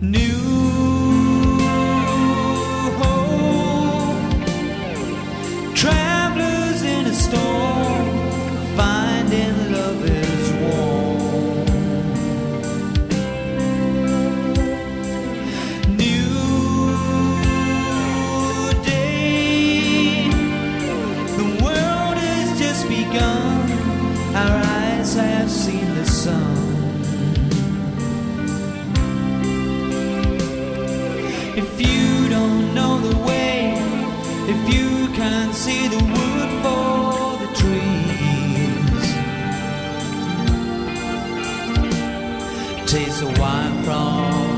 new hope. Travelers in a storm, finding love is warm. New day, the world has just begun. Our eyes have seen the sun. If you don't know the way, if you can't see the wood for the trees, taste the wine from